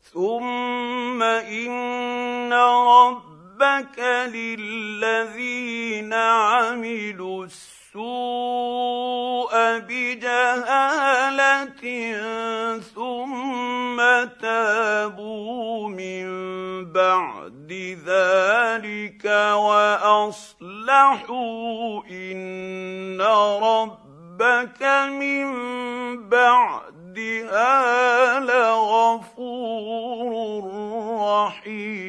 ثم إن ربك للذين عملوا السوء بجهالة ثم تابوا من بعد ذلك وأصلحوا إن ربك من بعدها لغفور رحيم.